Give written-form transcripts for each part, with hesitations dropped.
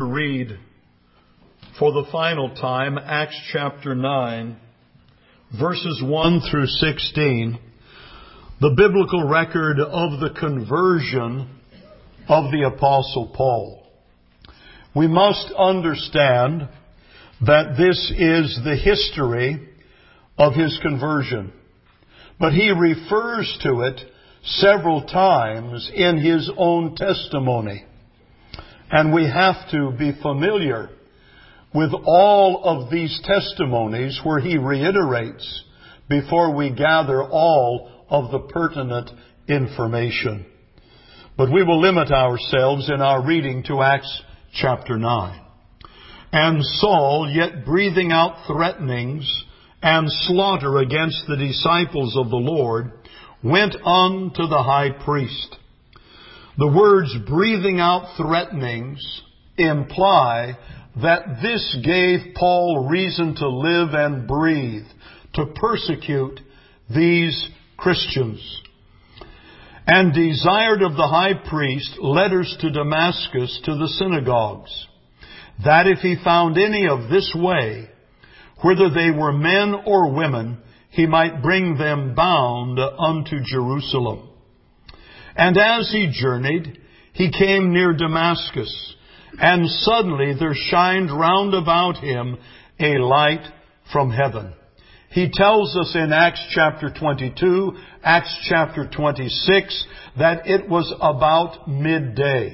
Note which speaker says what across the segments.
Speaker 1: to read for the final time Acts chapter 9, verses 1 through 16, the biblical record of the conversion of the Apostle Paul. We must understand that this is the history of his conversion, but he refers to it several times in his own testimony. And we have to be familiar with all of these testimonies where he reiterates before we gather all of the pertinent information. But we will limit ourselves in our reading to Acts chapter 9. And Saul, yet breathing out threatenings and slaughter against the disciples of the Lord, went unto the high priest. The words breathing out threatenings imply that this gave Paul reason to live and breathe, to persecute these Christians, and desired of the high priest letters to Damascus to the synagogues, that if he found any of this way, whether they were men or women, he might bring them bound unto Jerusalem. And as he journeyed, he came near Damascus, and suddenly there shined round about him a light from heaven. He tells us in Acts chapter 22, Acts chapter 26, that it was about midday.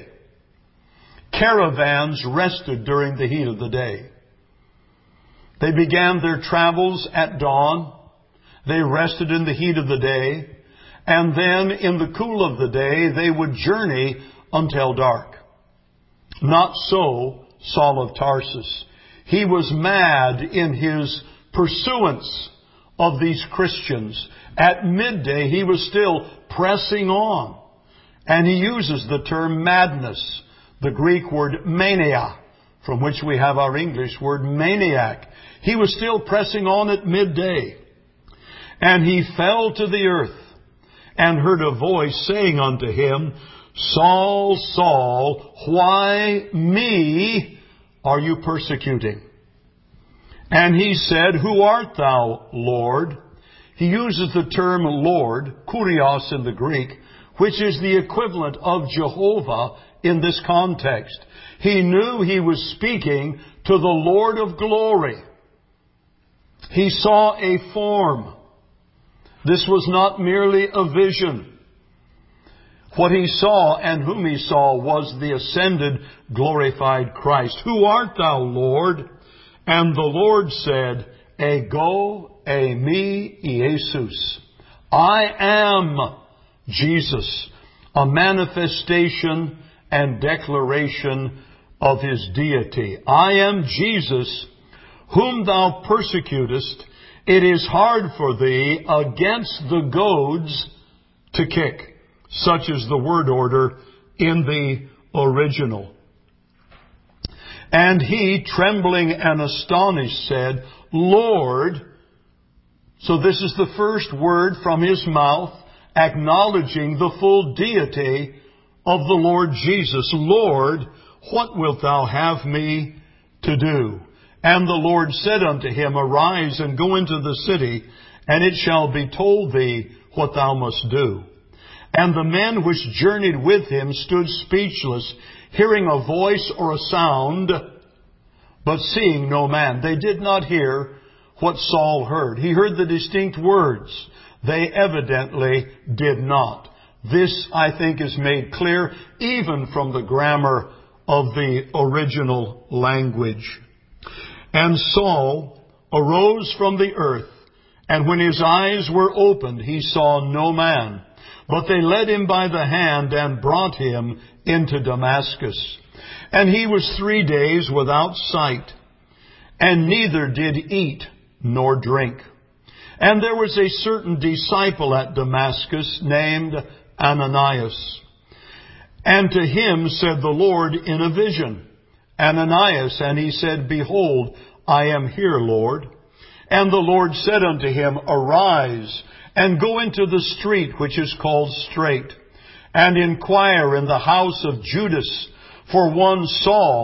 Speaker 1: Caravans rested during the heat of the day. They began their travels at dawn. They rested in the heat of the day. And then in the cool of the day, they would journey until dark. Not so Saul of Tarsus. He was mad in his pursuance of these Christians. At midday, he was still pressing on. And he uses the term madness, the Greek word mania, from which we have our English word maniac. He was still pressing on at midday. And he fell to the earth and heard a voice saying unto him, Saul, Saul, why me are you persecuting? And he said, Who art thou, Lord? He uses the term Lord, kurios in the Greek, which is the equivalent of Jehovah in this context. He knew he was speaking to the Lord of glory. He saw a form. This was not merely a vision. What he saw and whom he saw was the ascended, glorified Christ. Who art thou, Lord? And the Lord said, Ego eimi Iesus. I am Jesus, a manifestation and declaration of his deity. I am Jesus, whom thou persecutest. It is hard for thee against the goads to kick. Such is the word order in the original. And he, trembling and astonished, said, Lord. So this is the first word from his mouth, acknowledging the full deity of the Lord Jesus. Lord, what wilt thou have me to do? And the Lord said unto him, Arise and go into the city, and it shall be told thee what thou must do. And the men which journeyed with him stood speechless, hearing a voice or a sound, but seeing no man. They did not hear what Saul heard. He heard the distinct words. They evidently did not. This, I think, is made clear even from the grammar of the original language. And Saul arose from the earth, and when his eyes were opened, he saw no man. But they led him by the hand and brought him into Damascus. And he was 3 days without sight, and neither did eat nor drink. And there was a certain disciple at Damascus named Ananias. And to him said the Lord in a vision, Ananias, and he said, Behold, I am here, Lord. And the Lord said unto him, Arise, and go into the street which is called Straight, and inquire in the house of Judas for one Saul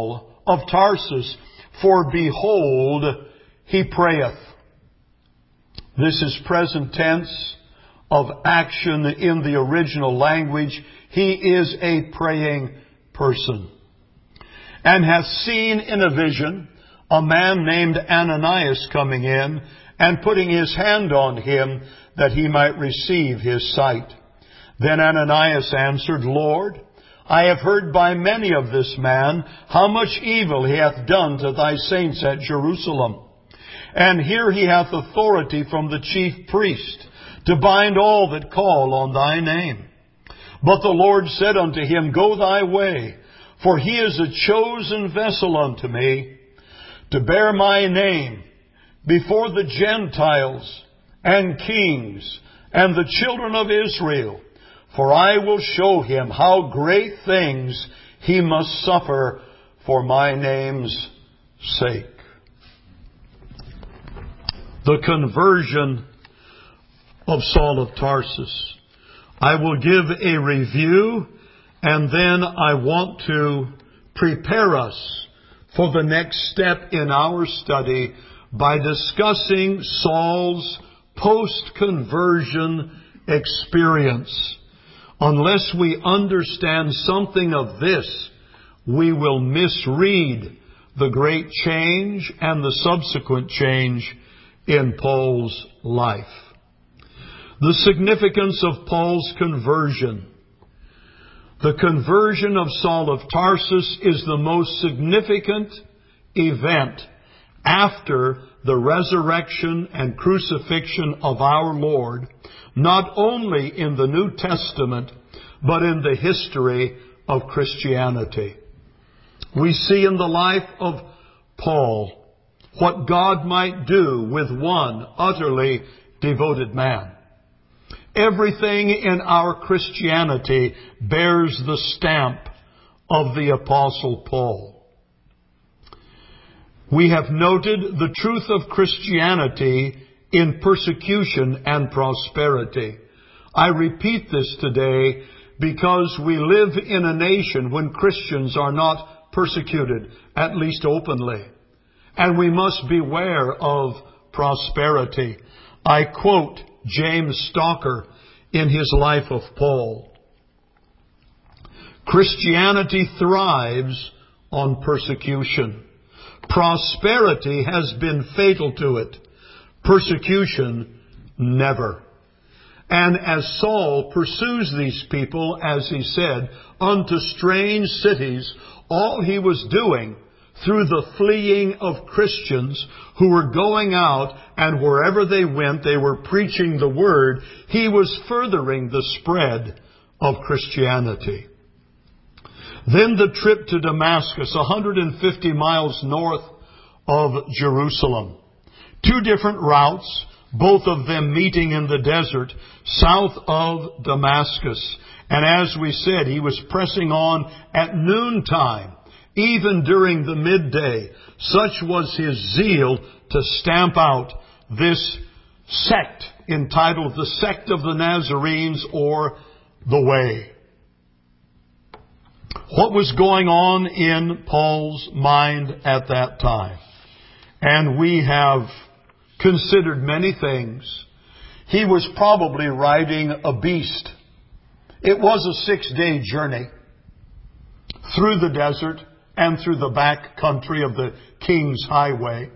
Speaker 1: of Tarsus, for behold, he prayeth. This is present tense of action in the original language. He is a praying person. And hath seen in a vision a man named Ananias coming in and putting his hand on him that he might receive his sight. Then Ananias answered, Lord, I have heard by many of this man how much evil he hath done to thy saints at Jerusalem. And here he hath authority from the chief priest to bind all that call on thy name. But the Lord said unto him, Go thy way, for he is a chosen vessel unto me, to bear my name before the Gentiles and kings and the children of Israel. For I will show him how great things he must suffer for my name's sake. The conversion of Saul of Tarsus. I will give a review, and then I want to prepare us for the next step in our study by discussing Saul's post-conversion experience. Unless we understand something of this, we will misread the great change and the subsequent change in Paul's life. The significance of Paul's conversion. The conversion of Saul of Tarsus is the most significant event after the resurrection and crucifixion of our Lord, not only in the New Testament, but in the history of Christianity. We see in the life of Paul what God might do with one utterly devoted man. Everything in our Christianity bears the stamp of the Apostle Paul. We have noted the truth of Christianity in persecution and prosperity. I repeat this today because we live in a nation when Christians are not persecuted, at least openly. And we must beware of prosperity. I quote James Stalker in his life of Paul. Christianity thrives on persecution. Prosperity has been fatal to it. Persecution, never. And as Saul pursues these people, as he said, unto strange cities, all he was doing through the fleeing of Christians who were going out, and wherever they went, they were preaching the word. He was furthering the spread of Christianity. Then the trip to Damascus, 150 miles north of Jerusalem. Two different routes, both of them meeting in the desert south of Damascus. And as we said, he was pressing on at noontime, even during the midday. Such was his zeal to stamp out this sect entitled the Sect of the Nazarenes, or the Way. What was going on in Paul's mind at that time? And we have considered many things. He was probably riding a beast. It was a 6-day journey through the desert and through the back country of the King's Highway.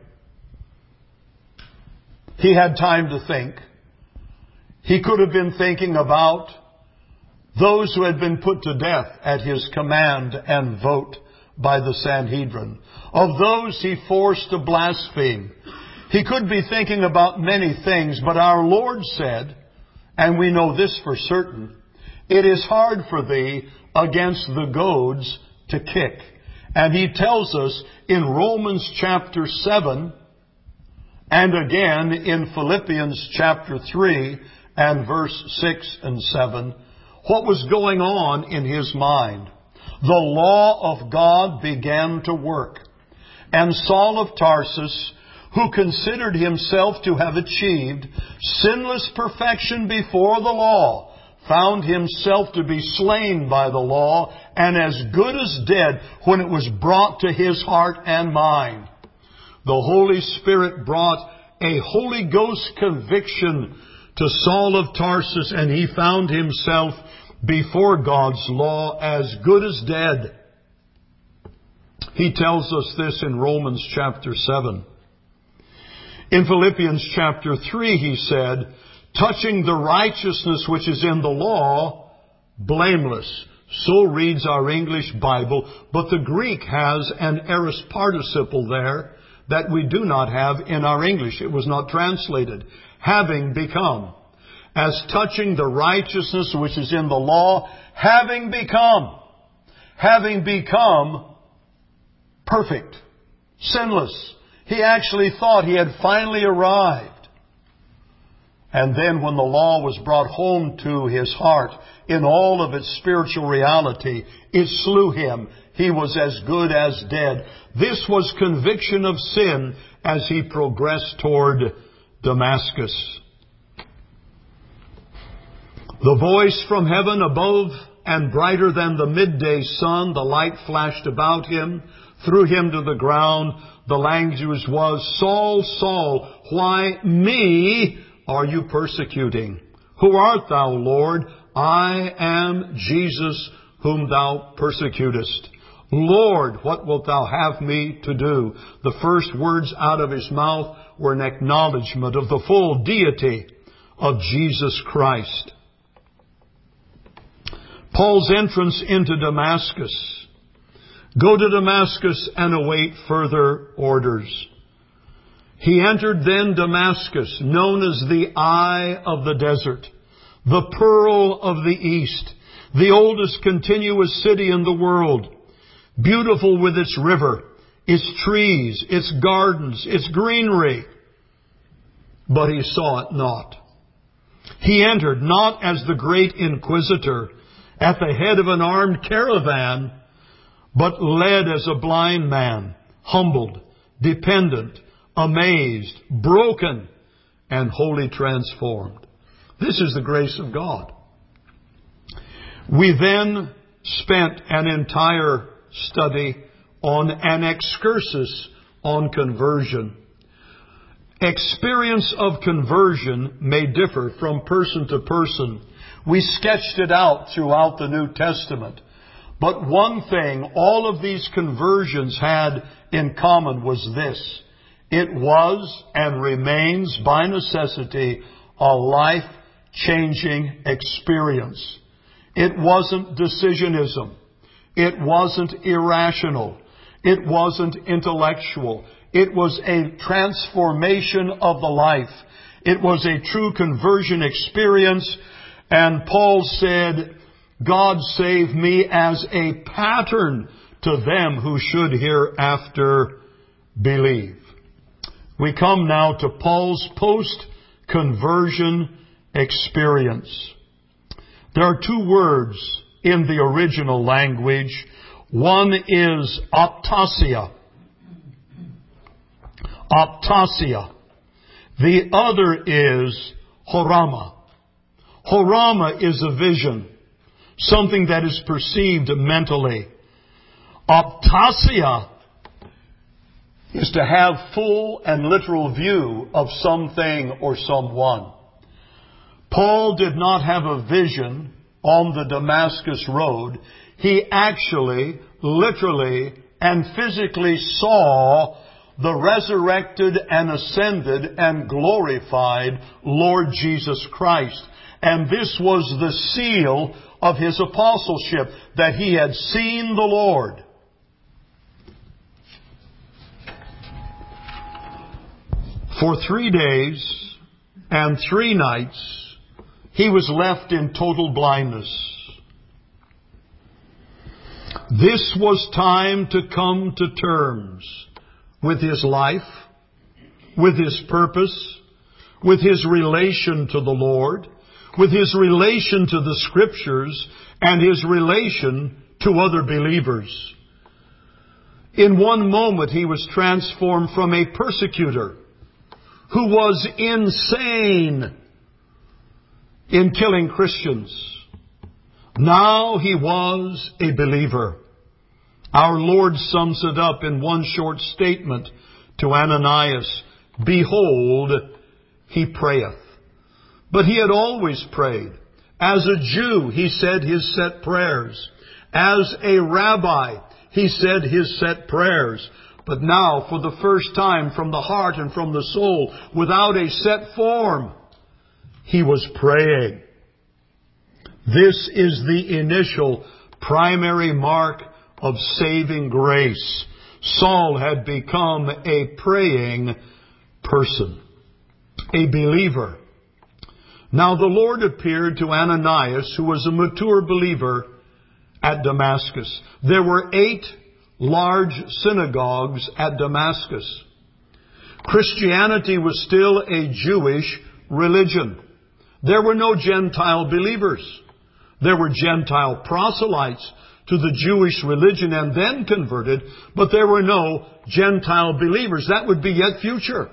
Speaker 1: He had time to think. He could have been thinking about those who had been put to death at his command and vote by the Sanhedrin, of those he forced to blaspheme. He could be thinking about many things, but our Lord said, and we know this for certain, it is hard for thee against the goads to kick. And he tells us in Romans chapter 7, and again in Philippians chapter 3 and verse 6 and 7, what was going on in his mind. The law of God began to work. And Saul of Tarsus, who considered himself to have achieved sinless perfection before the law, found himself to be slain by the law and as good as dead when it was brought to his heart and mind. The Holy Spirit brought a Holy Ghost conviction to Saul of Tarsus, and he found himself before God's law as good as dead. He tells us this in Romans chapter 7. In Philippians chapter 3, he said, touching the righteousness which is in the law, blameless. So reads our English Bible, but the Greek has an aorist participle there that we do not have in our English. It was not translated. Having become. As touching the righteousness which is in the law, having become perfect, sinless. He actually thought he had finally arrived. And then when the law was brought home to his heart in all of its spiritual reality, it slew him. He was as good as dead. This was conviction of sin as he progressed toward Damascus. The voice from heaven above, and brighter than the midday sun, the light flashed about him, threw him to the ground. The language was, Saul, Saul, why me are you persecuting? Who art thou, Lord? I am Jesus whom thou persecutest. Lord, what wilt thou have me to do? The first words out of his mouth were an acknowledgement of the full deity of Jesus Christ. Paul's entrance into Damascus. Go to Damascus and await further orders. He entered then Damascus, known as the Eye of the Desert, the Pearl of the East, the oldest continuous city in the world, beautiful with its river, its trees, its gardens, its greenery. But he saw it not. He entered not as the great inquisitor at the head of an armed caravan, but led as a blind man, humbled, dependent, amazed, broken, and wholly transformed. This is the grace of God. We then spent an entire study on an excursus on conversion. Experience of conversion may differ from person to person. We sketched it out throughout the New Testament. But one thing all of these conversions had in common was this. It was and remains by necessity a life-changing experience. It wasn't decisionism. It wasn't irrational. It wasn't intellectual. It was a transformation of the life. It was a true conversion experience. And Paul said, God save me as a pattern to them who should hereafter believe. We come now to Paul's post-conversion experience. There are two words in the original language. One is optasia. Optasia. The other is horama. Horama is a vision, something that is perceived mentally. Optasia is to have full and literal view of something or someone. Paul did not have a vision on the Damascus road. He actually, literally, and physically saw the resurrected and ascended and glorified Lord Jesus Christ. And this was the seal of his apostleship, that he had seen the Lord. For 3 days and 3 nights, he was left in total blindness. This was time to come to terms with his life, with his purpose, with his relation to the Lord, with his relation to the Scriptures, and his relation to other believers. In one moment, he was transformed from a persecutor who was insane in killing Christians. Now he was a believer. Our Lord sums it up in one short statement to Ananias. Behold, he prayeth. But he had always prayed. As a Jew, he said his set prayers. As a rabbi, he said his set prayers. But now, for the first time, from the heart and from the soul, without a set form, he was praying. This is the initial primary mark of saving grace. Saul had become a praying person, a believer. Now the Lord appeared to Ananias, who was a mature believer, at Damascus. There were 8 large synagogues at Damascus. Christianity was still a Jewish religion. There were no Gentile believers. There were Gentile proselytes to the Jewish religion and then converted, but there were no Gentile believers. That would be yet future.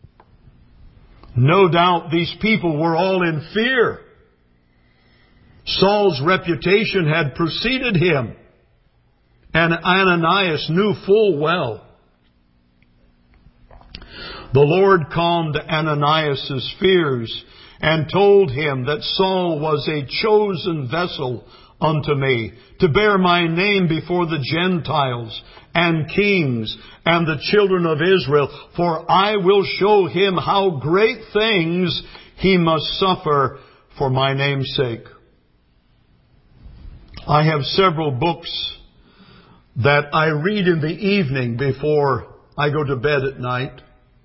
Speaker 1: No doubt these people were all in fear. Saul's reputation had preceded him, and Ananias knew full well. The Lord calmed Ananias' fears and told him that Saul was a chosen vessel unto me, to bear my name before the Gentiles and kings and the children of Israel, for I will show him how great things he must suffer for my name's sake. I have several books that I read in the evening before I go to bed at night.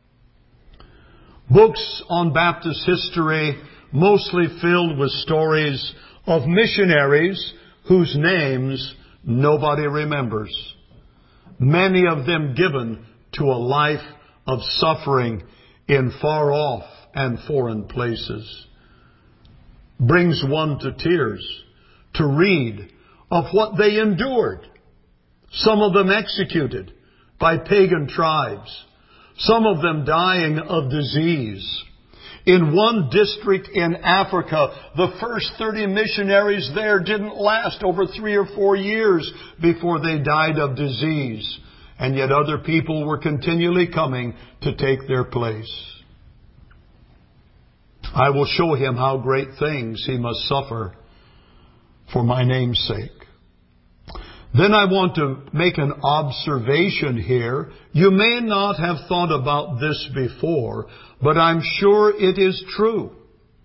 Speaker 1: Books on Baptist history, mostly filled with stories of missionaries whose names nobody remembers. Many of them given to a life of suffering in far off and foreign places. Brings one to tears to read of what they endured. Some of them executed by pagan tribes. Some of them dying of disease. In one district in Africa, the first 30 missionaries there didn't last over 3 or 4 years before they died of disease. And yet other people were continually coming to take their place. I will show him how great things he must suffer for my name's sake. Then I want to make an observation here. You may not have thought about this before, but I'm sure it is true.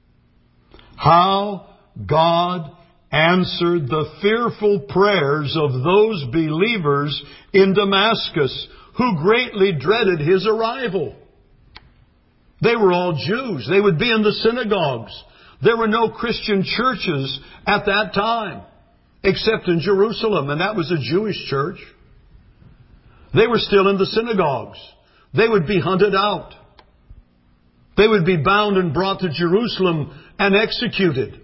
Speaker 1: How God answered the fearful prayers of those believers in Damascus who greatly dreaded his arrival. They were all Jews. They would be in the synagogues. There were no Christian churches at that time, except in Jerusalem, and that was a Jewish church. They were still in the synagogues. They would be hunted out. They would be bound and brought to Jerusalem and executed.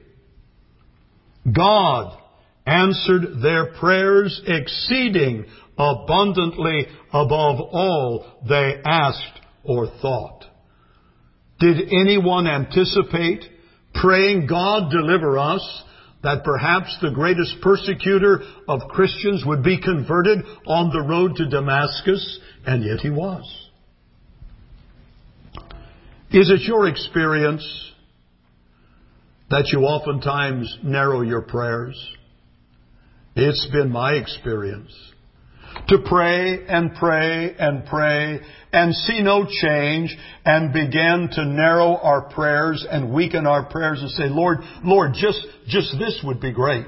Speaker 1: God answered their prayers exceeding abundantly above all they asked or thought. Did anyone anticipate praying, God deliver us, that perhaps the greatest persecutor of Christians would be converted on the road to Damascus? And yet he was. Is it your experience that you oftentimes narrow your prayers? It's been my experience. To pray and pray and pray and see no change and begin to narrow our prayers and weaken our prayers and say, Lord, just this would be great.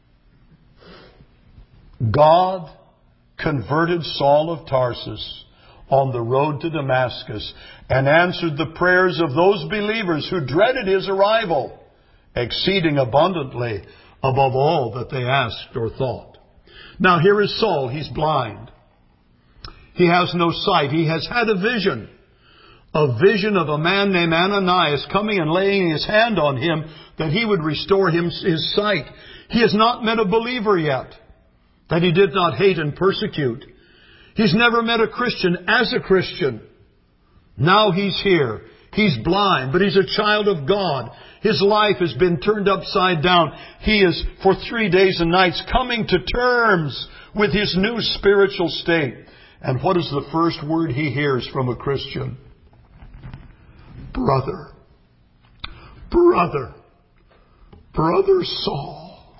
Speaker 1: God converted Saul of Tarsus on the road to Damascus and answered the prayers of those believers who dreaded his arrival, exceeding abundantly above all that they asked or thought. Now here is Saul. He's blind. He has no sight. He has had a vision of a man named Ananias coming and laying his hand on him that he would restore him his sight. He has not met a believer yet that he did not hate and persecute. He's never met a Christian as a Christian. Now he's here. He's blind, but he's a child of God. His life has been turned upside down. He is, for 3 days and nights, coming to terms with his new spiritual state. And what is the first word he hears from a Christian? Brother. Brother. Brother Saul.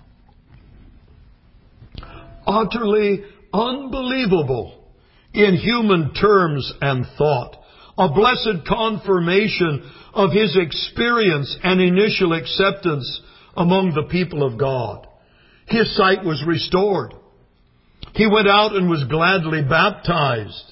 Speaker 1: Utterly unbelievable in human terms and thought. A blessed confirmation of his experience and initial acceptance among the people of God. His sight was restored. He went out and was gladly baptized.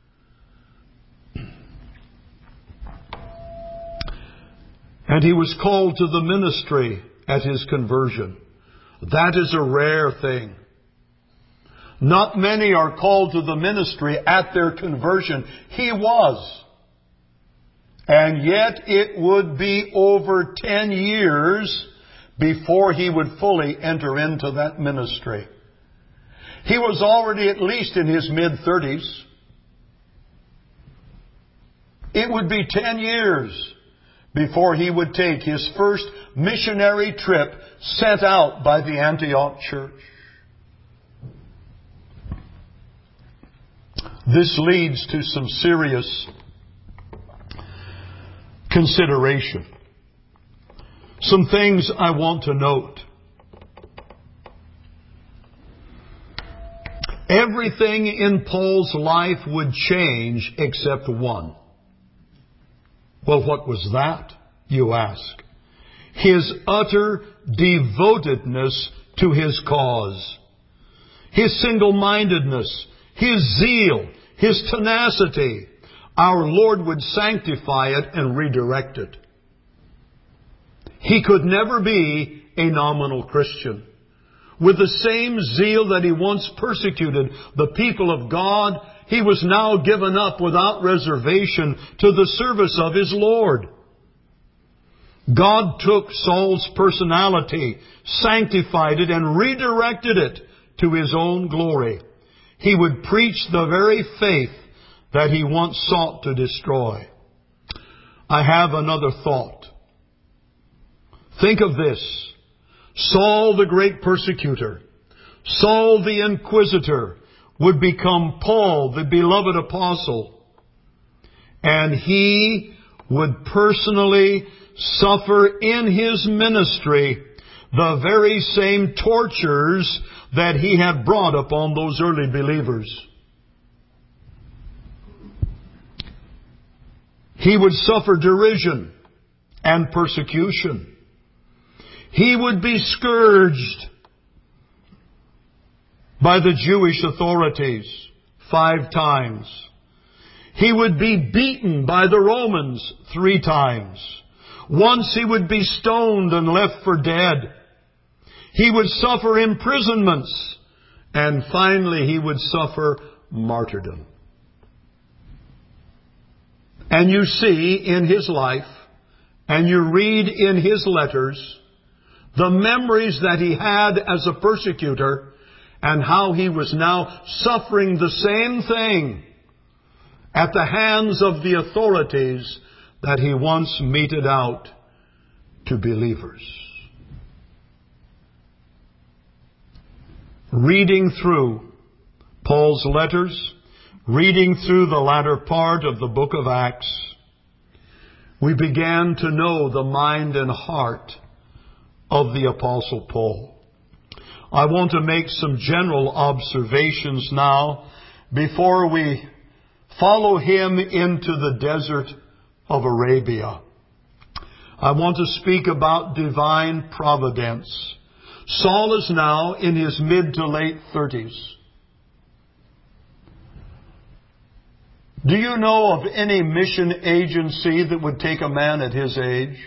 Speaker 1: And he was called to the ministry at his conversion. That is a rare thing. Not many are called to the ministry at their conversion. He was. And yet it would be over 10 years before he would fully enter into that ministry. He was already at least in his mid-30s. It would be 10 years before he would take his first missionary trip sent out by the Antioch church. This leads to some serious consideration. Some things I want to note. Everything in Paul's life would change except one. Well, what was that, you ask? His utter devotedness to his cause. His single-mindedness. His zeal. His tenacity. Our Lord would sanctify it and redirect it. He could never be a nominal Christian. With the same zeal that he once persecuted the people of God, he was now given up without reservation to the service of his Lord. God took Saul's personality, sanctified it, and redirected it to his own glory. He would preach the very faith that he once sought to destroy. I have another thought. Think of this. Saul the great persecutor, Saul the inquisitor, would become Paul the beloved apostle. And he would personally suffer in his ministry the very same tortures that he had brought upon those early believers. He would suffer derision and persecution. He would be scourged by the Jewish authorities 5 times. He would be beaten by the Romans 3 times. Once he would be stoned and left for dead. He would suffer imprisonments. And finally he would suffer martyrdom. And you see in his life, and you read in his letters, the memories that he had as a persecutor and how he was now suffering the same thing at the hands of the authorities that he once meted out to believers. Reading through Paul's letters, reading through the latter part of the book of Acts, we began to know the mind and heart of the Apostle Paul. I want to make some general observations now before we follow him into the desert of Arabia. I want to speak about divine providence. Saul is now in his mid to late 30s. Do you know of any mission agency that would take a man at his age?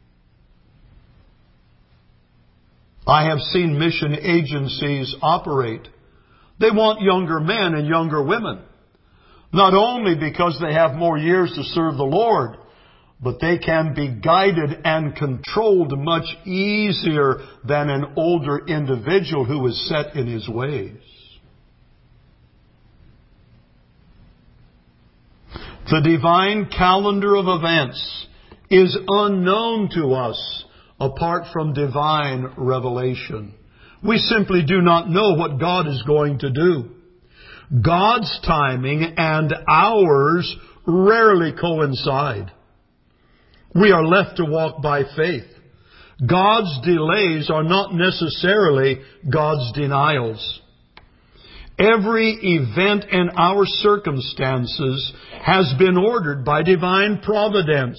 Speaker 1: I have seen mission agencies operate. They want younger men and younger women. Not only because they have more years to serve the Lord, but they can be guided and controlled much easier than an older individual who is set in his ways. The divine calendar of events is unknown to us apart from divine revelation. We simply do not know what God is going to do. God's timing and ours rarely coincide. We are left to walk by faith. God's delays are not necessarily God's denials. Every event in our circumstances has been ordered by divine providence.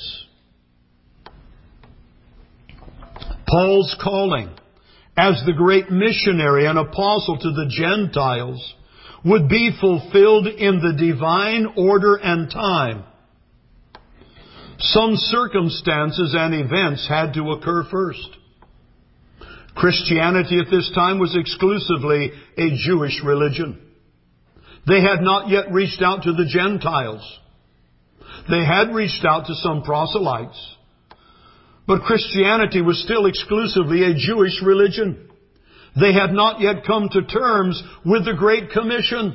Speaker 1: Paul's calling as the great missionary and apostle to the Gentiles would be fulfilled in the divine order and time. Some circumstances and events had to occur first. Christianity at this time was exclusively a Jewish religion. They had not yet reached out to the Gentiles. They had reached out to some proselytes. But Christianity was still exclusively a Jewish religion. They had not yet come to terms with the Great Commission.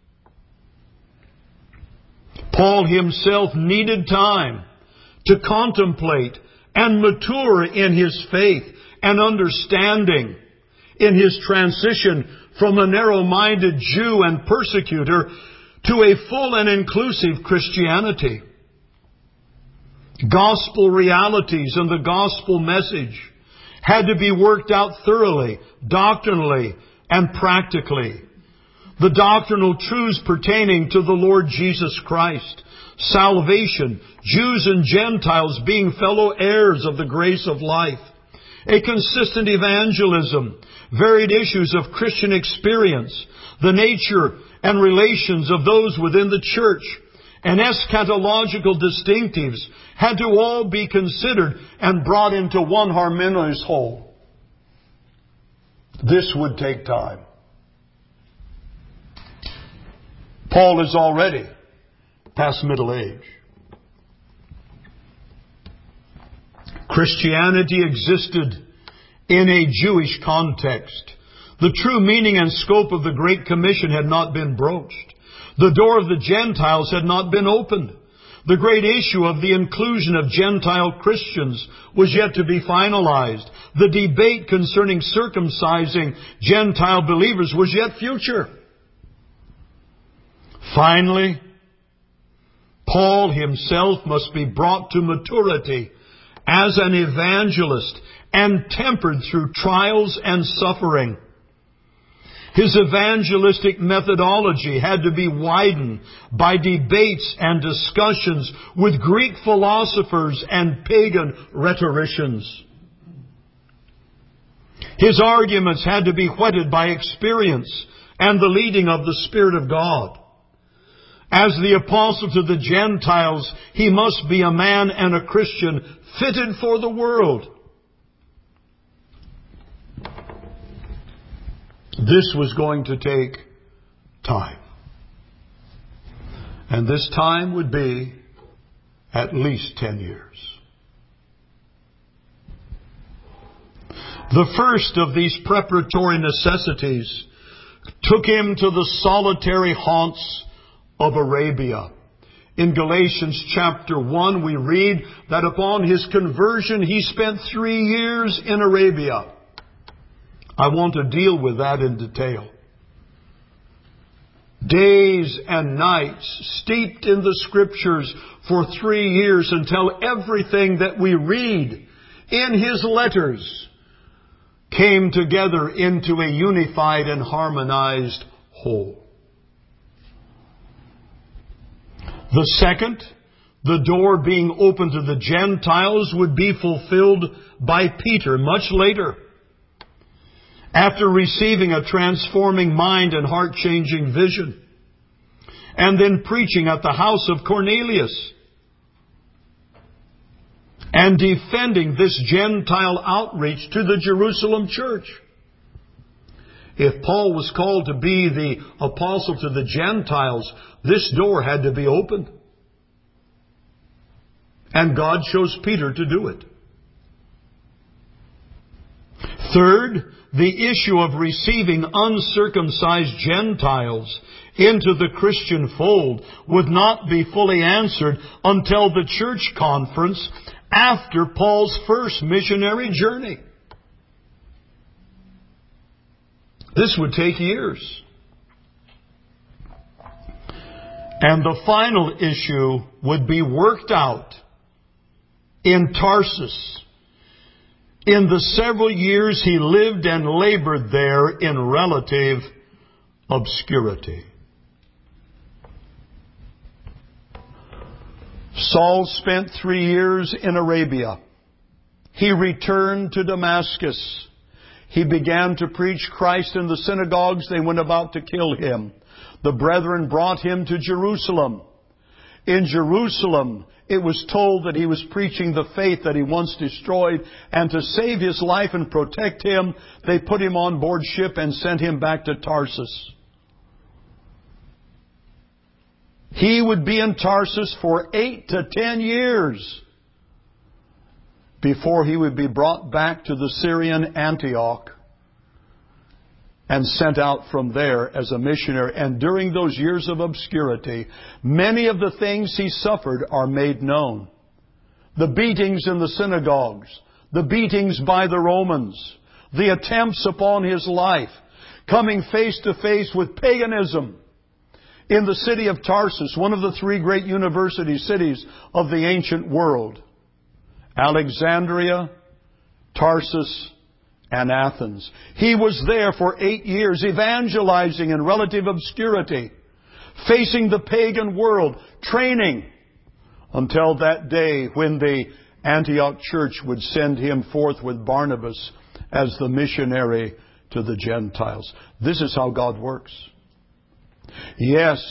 Speaker 1: Paul himself needed time to contemplate and mature in his faith and understanding in his transition from a narrow-minded Jew and persecutor to a full and inclusive Christianity. Gospel realities and the gospel message had to be worked out thoroughly, doctrinally, and practically. The doctrinal truths pertaining to the Lord Jesus Christ, salvation, Jews and Gentiles being fellow heirs of the grace of life, a consistent evangelism, varied issues of Christian experience, the nature and relations of those within the church, and eschatological distinctives had to all be considered and brought into one harmonious whole. This would take time. Paul is already past middle age. Christianity existed in a Jewish context. The true meaning and scope of the Great Commission had not been broached. The door of the Gentiles had not been opened. The great issue of the inclusion of Gentile Christians was yet to be finalized. The debate concerning circumcising Gentile believers was yet future. Finally, Paul himself must be brought to maturity as an evangelist and tempered through trials and suffering. His evangelistic methodology had to be widened by debates and discussions with Greek philosophers and pagan rhetoricians. His arguments had to be whetted by experience and the leading of the Spirit of God. As the apostle to the Gentiles, he must be a man and a Christian fitted for the world. This was going to take time. And this time would be at least 10 years. The first of these preparatory necessities took him to the solitary haunts of Arabia. In Galatians chapter 1, we read that upon his conversion, he spent 3 years in Arabia. I want to deal with that in detail. Days and nights steeped in the Scriptures for 3 years until everything that we read in his letters came together into a unified and harmonized whole. The second, the door being open to the Gentiles, would be fulfilled by Peter much later. After receiving a transforming mind and heart-changing vision, and then preaching at the house of Cornelius, and defending this Gentile outreach to the Jerusalem church. If Paul was called to be the apostle to the Gentiles, this door had to be opened. And God chose Peter to do it. Third, the issue of receiving uncircumcised Gentiles into the Christian fold would not be fully answered until the church conference after Paul's first missionary journey. This would take years. And the final issue would be worked out in Tarsus in the several years he lived and labored there in relative obscurity. Saul spent 3 years in Arabia. He returned to Damascus. He began to preach Christ in the synagogues. They went about to kill him. The brethren brought him to Jerusalem. In Jerusalem, it was told that he was preaching the faith that he once destroyed, and to save his life and protect him, they put him on board ship and sent him back to Tarsus. He would be in Tarsus for 8 to 10 years before he would be brought back to the Syrian Antioch and sent out from there as a missionary. And during those years of obscurity, many of the things he suffered are made known. The beatings in the synagogues, the beatings by the Romans, the attempts upon his life, coming face to face with paganism in the city of Tarsus, one of the 3 great university cities of the ancient world. Alexandria, Tarsus, and Athens. He was there for 8 years, evangelizing in relative obscurity, facing the pagan world, training, until that day when the Antioch church would send him forth with Barnabas as the missionary to the Gentiles. This is how God works. Yes,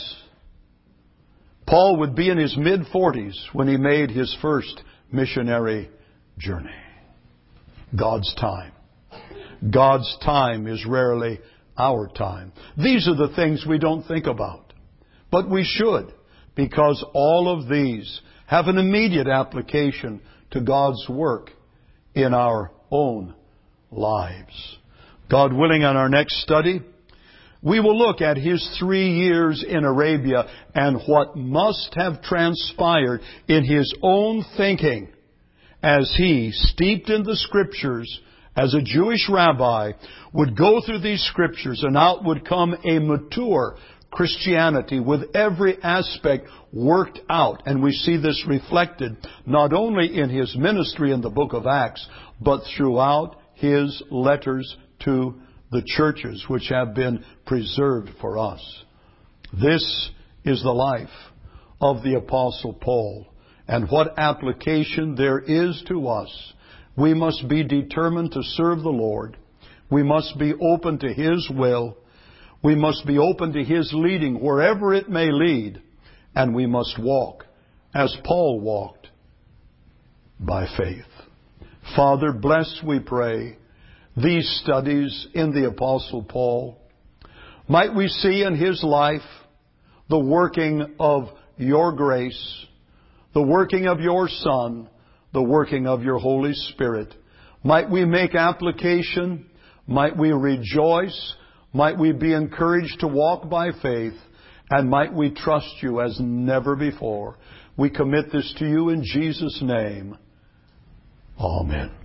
Speaker 1: Paul would be in his mid-40s when he made his first missionary journey. God's time. God's time is rarely our time. These are the things we don't think about. But we should, because all of these have an immediate application to God's work in our own lives. God willing, on our next study, we will look at his 3 years in Arabia and what must have transpired in his own thinking as he, steeped in the Scriptures, as a Jewish rabbi, would go through these Scriptures, and out would come a mature Christianity with every aspect worked out. And we see this reflected not only in his ministry in the book of Acts, but throughout his letters to the churches which have been preserved for us. This is the life of the Apostle Paul, and what application there is to us. We must be determined to serve the Lord. We must be open to His will. We must be open to His leading wherever it may lead. And we must walk as Paul walked, by faith. Father, bless, we pray, these studies in the Apostle Paul. Might we see in his life the working of your grace, the working of your Son, the working of your Holy Spirit. Might we make application? Might we rejoice? Might we be encouraged to walk by faith? And might we trust you as never before? We commit this to you in Jesus' name. Amen.